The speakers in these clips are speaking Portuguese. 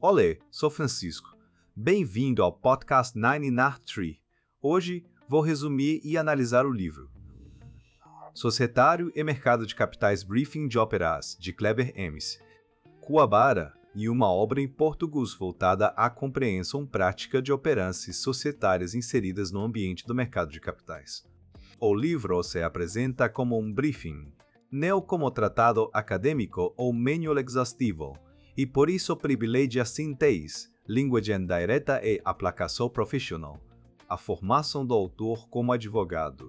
Olê, sou Francisco. Bem-vindo ao podcast 993. Hoje vou resumir e analisar o livro Societário e Mercado de Capitais Briefing de Óperas, de Kleber Emes, Kuwabara, e uma obra em português voltada à compreensão prática de operanças societárias inseridas no ambiente do mercado de capitais. O livro se apresenta como um briefing, não como tratado acadêmico ou manual exaustivo, e por isso privilegia a síntese, linguagem direta e aplicação profissional, a formação do autor como advogado.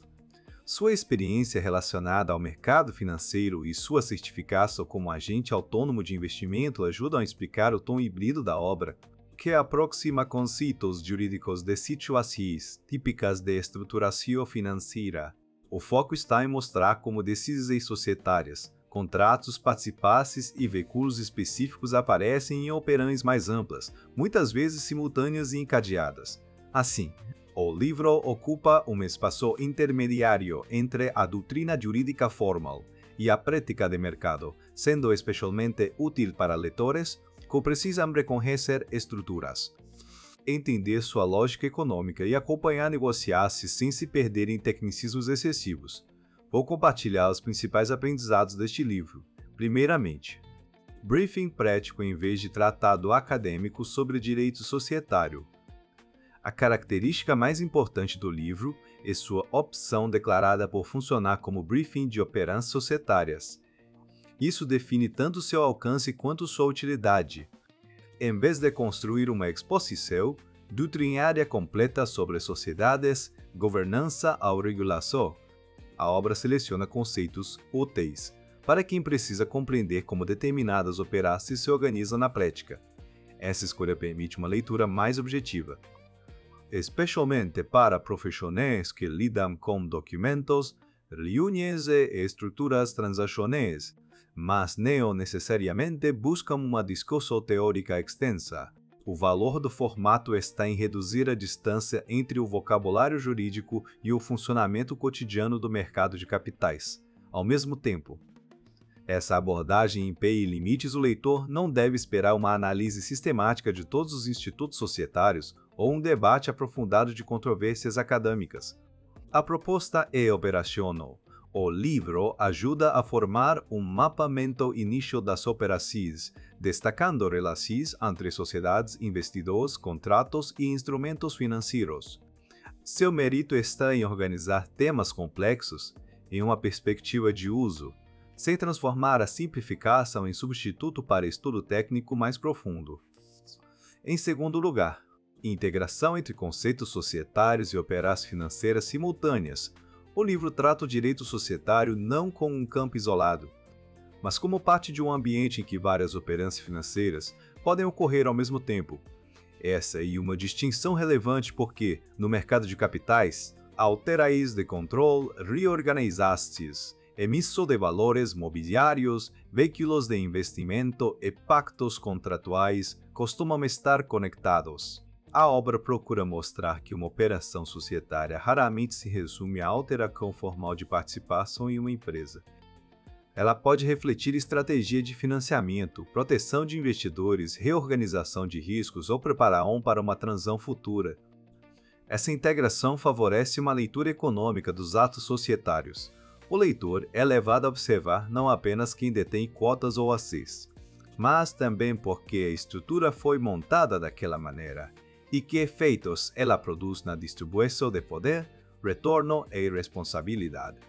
Sua experiência relacionada ao mercado financeiro e sua certificação como agente autônomo de investimento ajudam a explicar o tom híbrido da obra, que aproxima conceitos jurídicos de situações típicas de estruturação financeira. O foco está em mostrar como decisões societárias, contratos participantes e veículos específicos aparecem em operações mais amplas, muitas vezes simultâneas e encadeadas. Assim, o livro ocupa um espaço intermediário entre a doutrina jurídica formal e a prática de mercado, sendo especialmente útil para leitores que precisam reconhecer estruturas, entender sua lógica econômica e acompanhar negociar-se sem se perder em tecnicismos excessivos. Vou compartilhar os principais aprendizados deste livro. Primeiramente, briefing prático em vez de tratado acadêmico sobre direito societário. A característica mais importante do livro é sua opção declarada por funcionar como briefing de operanças societárias. Isso define tanto seu alcance quanto sua utilidade. Em vez de construir uma exposição doutrinária completa sobre sociedades, governança ou regulação, a obra seleciona conceitos úteis para quem precisa compreender como determinadas operações se organizam na prática. Essa escolha permite uma leitura mais objetiva, especialmente para profissionais que lidam com documentos, reuniões e estruturas transacionais, mas não necessariamente buscam uma discussão teórica extensa. O valor do formato está em reduzir a distância entre o vocabulário jurídico e o funcionamento cotidiano do mercado de capitais. Ao mesmo tempo, essa abordagem impõe limites. O leitor não deve esperar uma análise sistemática de todos os institutos societários ou um debate aprofundado de controvérsias acadêmicas. A proposta é operacional. O livro ajuda a formar um mapeamento inicial das operações, destacando relações entre sociedades, investidores, contratos e instrumentos financeiros. Seu mérito está em organizar temas complexos em uma perspectiva de uso, sem transformar a simplificação em substituto para estudo técnico mais profundo. Em segundo lugar, integração entre conceitos societários e operações financeiras simultâneas. O livro trata o direito societário não como um campo isolado, mas como parte de um ambiente em que várias operações financeiras podem ocorrer ao mesmo tempo. Essa é uma distinção relevante porque, no mercado de capitais, alterais de controle reorganizastes, emissão de valores mobiliários, veículos de investimento e pactos contratuais costumam estar conectados. A obra procura mostrar que uma operação societária raramente se resume à alteração formal de participação em uma empresa. Ela pode refletir estratégia de financiamento, proteção de investidores, reorganização de riscos ou preparação para uma transição futura. Essa integração favorece uma leitura econômica dos atos societários. O leitor é levado a observar não apenas quem detém cotas ou ações, mas também porque a estrutura foi montada daquela maneira e que efeitos ela produz na distribuição de poder, retorno e responsabilidade.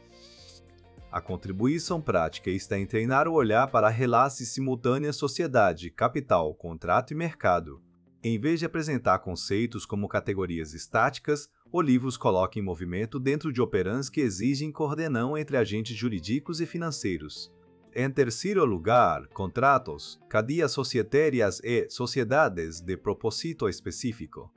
A contribuição prática está em treinar o olhar para a relação simultânea sociedade, capital, contrato e mercado. Em vez de apresentar conceitos como categorias estáticas, o livro os coloca em movimento dentro de operanças que exigem coordenação entre agentes jurídicos e financeiros. Em terceiro lugar, contratos, cadeias societárias e sociedades de propósito específico.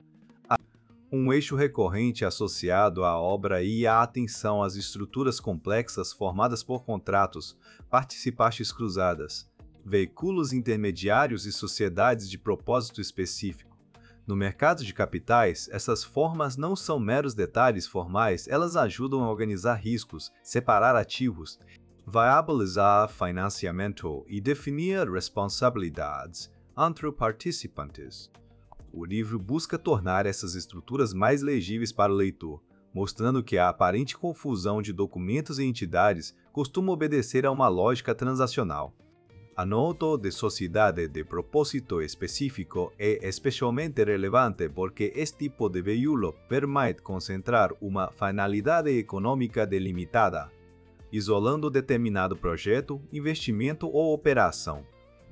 Um eixo recorrente associado à obra é a atenção às estruturas complexas formadas por contratos, participações cruzadas, veículos intermediários e sociedades de propósito específico. No mercado de capitais, essas formas não são meros detalhes formais, elas ajudam a organizar riscos, separar ativos, viabilizar financiamento e definir responsabilidades. entre participantes. O livro busca tornar essas estruturas mais legíveis para o leitor, mostrando que a aparente confusão de documentos e entidades costuma obedecer a uma lógica transacional. A nota de sociedade de propósito específico é especialmente relevante porque este tipo de veículo permite concentrar uma finalidade econômica delimitada, isolando determinado projeto, investimento ou operação.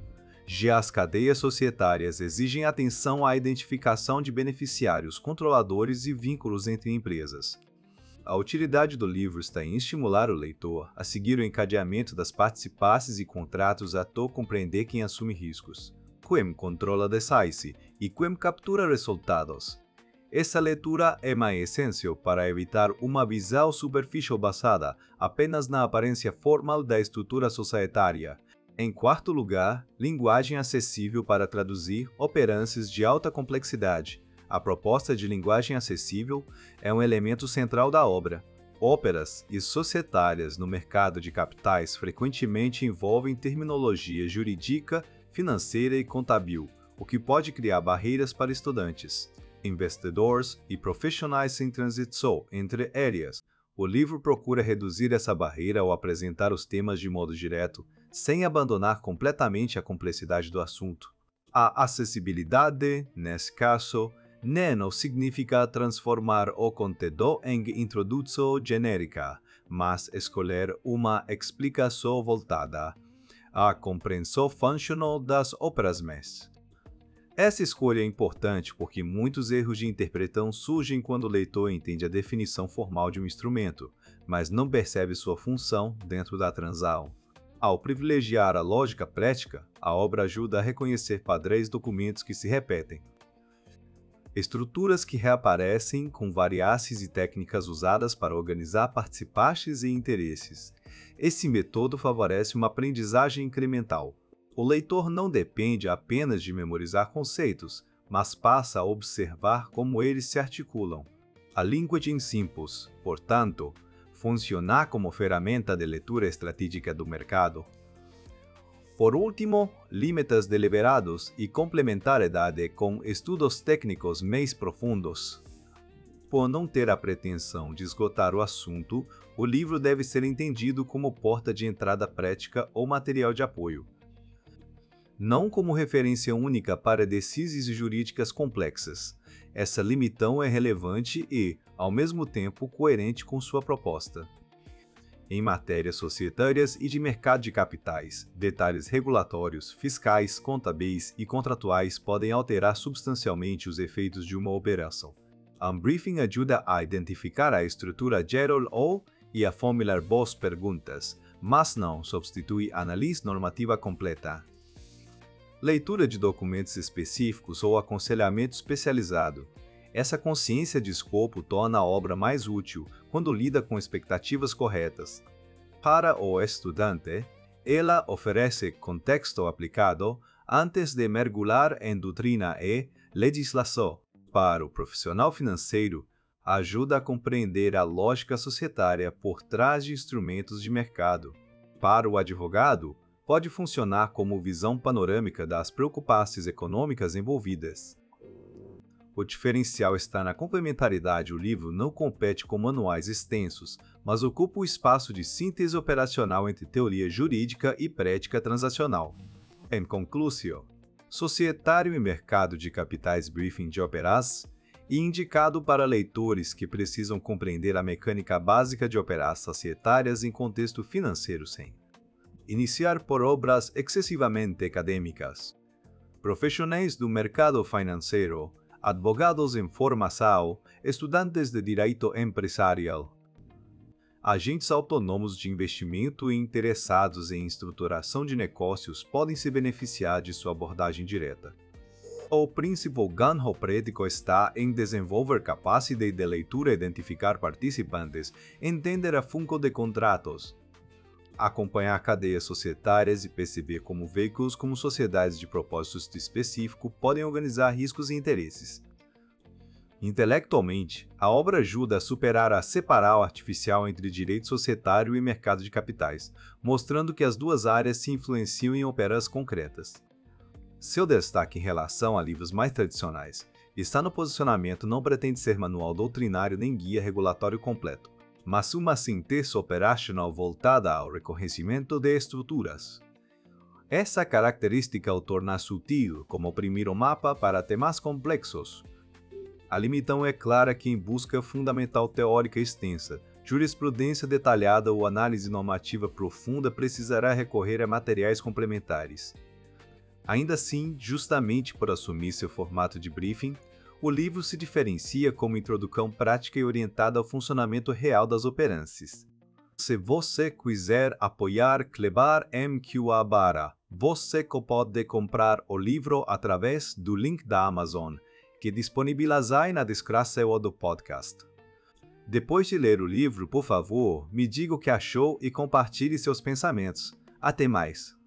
Já as cadeias societárias exigem atenção à identificação de beneficiários, controladores e vínculos entre empresas. A utilidade do livro está em estimular o leitor a seguir o encadeamento das participações e contratos até compreender quem assume riscos, quem controla desaire e quem captura resultados. Essa leitura é uma essencial para evitar uma visão superficial basada apenas na aparência formal da estrutura societária. Em quarto lugar, linguagem acessível para traduzir operanças de alta complexidade. A proposta de linguagem acessível é um elemento central da obra. Óperas e societárias no mercado de capitais frequentemente envolvem terminologia jurídica, financeira e contábil, o que pode criar barreiras para estudantes, investidores e profissionais em transição entre áreas. O livro procura reduzir essa barreira ao apresentar os temas de modo direto, sem abandonar completamente a complexidade do assunto. A acessibilidade, nesse caso, não significa transformar o conteúdo em introdução genérica, mas escolher uma explicação voltada à compreensão funcional das óperas mestres. Essa escolha é importante porque muitos erros de interpretação surgem quando o leitor entende a definição formal de um instrumento, mas não percebe sua função dentro da transação. Ao privilegiar a lógica prática, a obra ajuda a reconhecer padrões documentos que se repetem. Estruturas que reaparecem com variáveis e técnicas usadas para organizar participantes e interesses. Esse método favorece uma aprendizagem incremental. O leitor não depende apenas de memorizar conceitos, mas passa a observar como eles se articulam. A linguagem simples, portanto, funciona como ferramenta de leitura estratégica do mercado. Por último, limites deliberados e complementariedade com estudos técnicos mais profundos. Por não ter a pretensão de esgotar o assunto, o livro deve ser entendido como porta de entrada prática ou material de apoio, não como referência única para decisões jurídicas complexas. Essa limitação é relevante e, ao mesmo tempo, coerente com sua proposta. Em matérias societárias e de mercado de capitais, detalhes regulatórios, fiscais, contábeis e contratuais podem alterar substancialmente os efeitos de uma operação. Um briefing ajuda a identificar a estrutura geral e a formular boas perguntas, mas não substitui a análise normativa completa. Leitura de documentos específicos ou aconselhamento especializado. Essa consciência de escopo torna a obra mais útil quando lida com expectativas corretas. Para o estudante, ela oferece contexto aplicado antes de mergulhar em doutrina e legislação. Para o profissional financeiro, ajuda a compreender a lógica societária por trás de instrumentos de mercado. Para o advogado, pode funcionar como visão panorâmica das preocupações econômicas envolvidas. O diferencial está na complementaridade. O livro não compete com manuais extensos, mas ocupa o espaço de síntese operacional entre teoria jurídica e prática transacional. Em conclusão, Societário e Mercado de Capitais Briefing de Operas e indicado para leitores que precisam compreender a mecânica básica de operações societárias em contexto financeiro sem iniciar por obras excessivamente acadêmicas. Profissionais do mercado financeiro, advogados em formação, estudantes de direito empresarial, agentes autônomos de investimento e interessados em estruturação de negócios podem se beneficiar de sua abordagem direta. O principal ganho prático está em desenvolver capacidade de leitura e identificar participantes, entender a função de contratos, acompanhar cadeias societárias e perceber como veículos como sociedades de propósito específico podem organizar riscos e interesses. Intelectualmente, a obra ajuda a superar a separação artificial entre direito societário e mercado de capitais, mostrando que as duas áreas se influenciam em operações concretas. Seu destaque em relação a livros mais tradicionais está no posicionamento. Não pretende ser manual doutrinário nem guia regulatório completo, mas uma síntese operacional voltada ao reconhecimento de estruturas. Essa característica o torna sutil como o primeiro mapa para temas complexos. A limitação é clara: quem busca fundamental teórica extensa, jurisprudência detalhada ou análise normativa profunda precisará recorrer a materiais complementares. Ainda assim, justamente por assumir seu formato de briefing, o livro se diferencia como introdução prática e orientada ao funcionamento real das operanças. Se você quiser apoiar Kleber MQA Bara, você pode comprar o livro através do link da Amazon, que disponibilizei na descrição do podcast. Depois de ler o livro, por favor, me diga o que achou e compartilhe seus pensamentos. Até mais!